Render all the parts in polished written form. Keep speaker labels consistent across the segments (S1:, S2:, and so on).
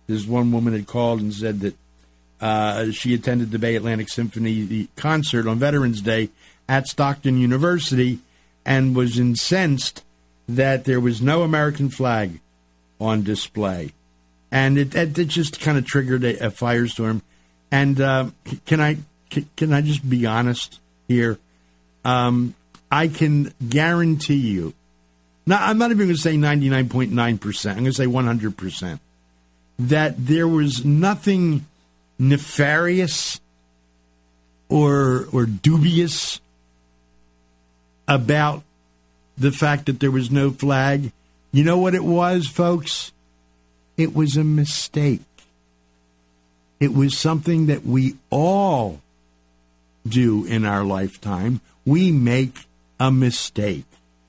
S1: This one woman had called and said that she attended the Bay Atlantic Symphony concert on Veterans Day at Stockton University and was incensed that there was no American flag on display. And it just kind of triggered a firestorm. And can I just be honest here? I can guarantee you, now I'm not even going to say 99.9%, I'm going to say 100%, that there was nothing nefarious or dubious about the fact that there was no flag. You know what it was, folks? It was a mistake. It was something that we all do in our lifetime. We make a mistake.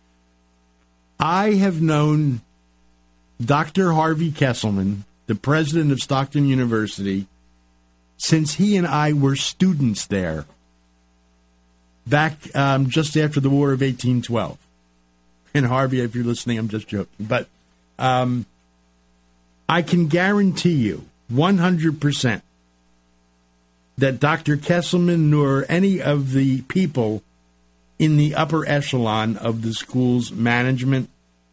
S1: I have known Dr. Harvey Kesselman, the president of Stockton University, since he and I were students there back just after the War of 1812. And Harvey, if you're listening, I'm just joking. But I can guarantee you 100% that Dr. Kesselman nor any of the people in the upper echelon of the school's management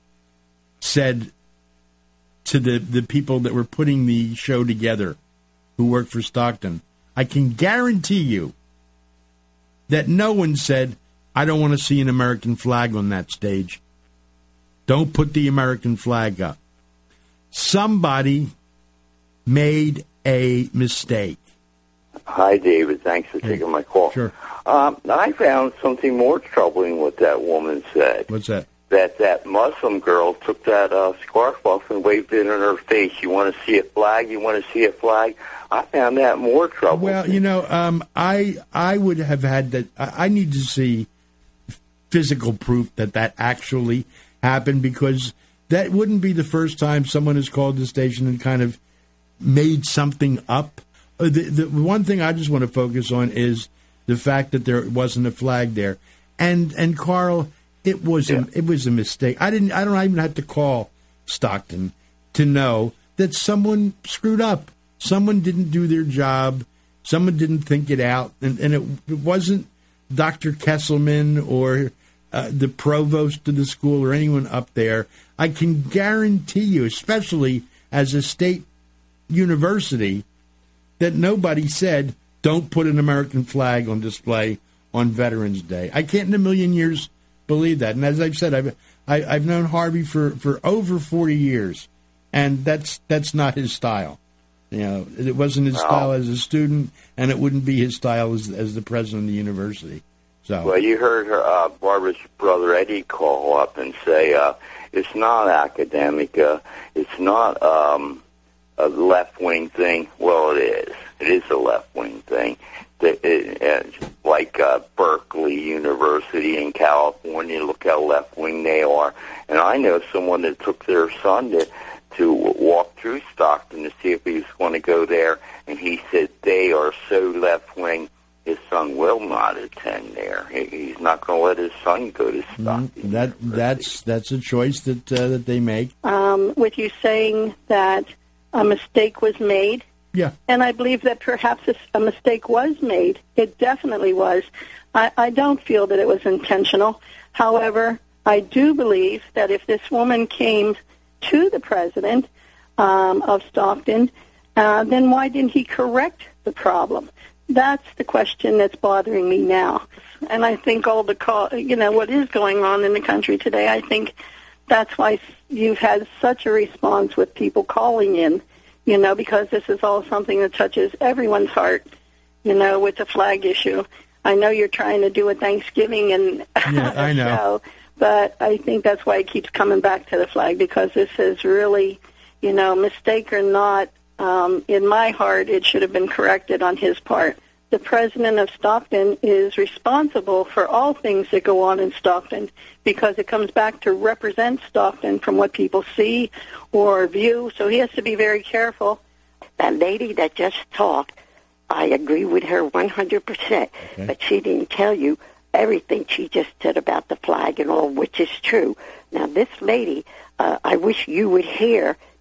S1: said to the people that were putting the show together who worked for Stockton, I can guarantee you that no one said, I don't want to see an American flag on that stage. Don't put the American flag up. Somebody made a mistake.
S2: Hi, David. Thanks for taking my call.
S1: Sure.
S2: I found something more troubling what that woman said.
S1: What's that?
S2: That Muslim girl took that scarf off and waved it in her face. You want to see a flag? You want to see a flag? I found that more trouble.
S1: Well, you know, I would have had that. I need to see physical proof that actually happened, because that wouldn't be the first time someone has called the station and kind of made something up. The one thing I just want to focus on is the fact that there wasn't a flag there, and Carl, it was a mistake. I don't even have to call Stockton to know that someone screwed up. Someone didn't do their job. Someone didn't think it out, and it wasn't Dr. Kesselman or the provost of the school or anyone up there. I can guarantee you, especially as a state university, that nobody said, don't put an American flag on display on Veterans Day. I can't in a million years believe that. And as I've said, I've known Harvey for over 40 years, and that's not his style. You know, it wasn't his style as a student, and it wouldn't be his style as the president of the university. So,
S2: well, you heard her, Barbara's brother Eddie call up and say it's not academic, it's not a left-wing thing. Well, it is. It is a left-wing thing. Like Berkeley University in California, look how left-wing they are. And I know someone that took their son to walk through Stockton to see if he was going to go there, and he said they are so left-wing, his son will not attend there. He's not going to let his son go to Stockton.
S1: That's a choice that they make.
S3: With you saying that a mistake was made,
S1: yeah,
S3: and I believe that perhaps a mistake was made. It definitely was. I don't feel that it was intentional. However, I do believe that if this woman came to the president of Stockton, then why didn't he correct the problem? That's the question that's bothering me now. And I think all what is going on in the country today, I think that's why you've had such a response with people calling in, because this is all something that touches everyone's heart, with the flag issue. I know you're trying to do a Thanksgiving and
S1: I know.
S3: show, but I think that's why it keeps coming back to the flag, because this is really, mistake or not, in my heart, it should have been corrected on his part. The president of Stockton is responsible for all things that go on in Stockton, because it comes back to represent Stockton from what people see or view, so he has to be very careful.
S4: That lady that just talked, I agree with her 100%, okay. But she didn't tell you everything she just said about the flag and all, which is true. Now, this lady, I wish you would hear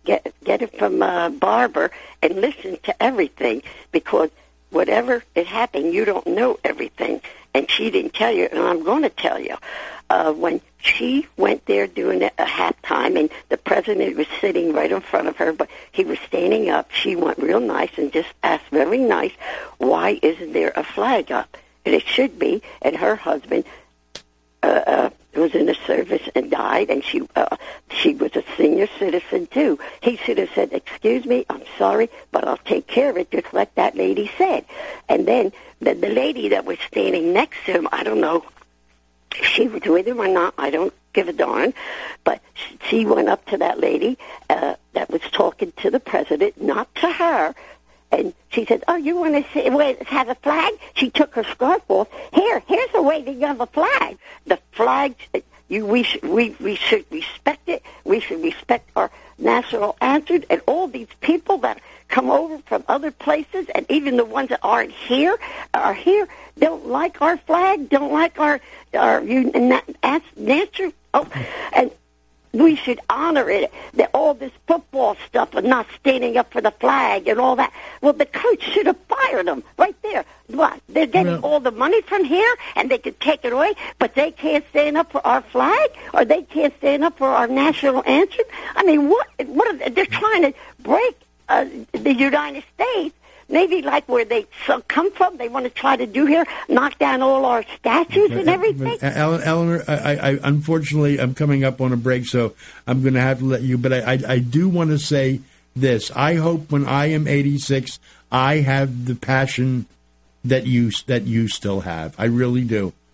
S4: get it from Barbara and listen to everything, because whatever it happened, you don't know everything. And she didn't tell you, and I'm going to tell you. When she went there doing a halftime, and the president was sitting right in front of her, but he was standing up, she went real nice and just asked very nice, why isn't there a flag up? And it should be. And her husband was in the service and died, and she was a senior citizen too. He should have said, excuse me, I'm sorry, but I'll take care of it, just like that lady said. And then the lady that was standing next to him, I don't know if she was with him or not, I don't give a darn, but she went up to that lady that was talking to the president, not to her, and she said, oh, you want to have a flag? She took her scarf off. Here's a waving of a flag. The flag, we should respect it. We should respect our national anthem, and all these people that come over from other places, and even the ones that are here, don't like our flag, don't like our national. Oh, and we should honor it. All this football stuff and not standing up for the flag and all that. Well, the coach should have fired them right there. What? They're getting all the money from here, and they could take it away, but they can't stand up for our flag, or they can't stand up for our national anthem. I mean, what are they're trying to break the United States. Maybe like where they come from, they want to try to do here, knock down all our statues and everything.
S1: Eleanor, I unfortunately, I'm coming up on a break, so I'm going to have to let you. But I do want to say this. I hope when I am 86, I have the passion that you still have. I really do.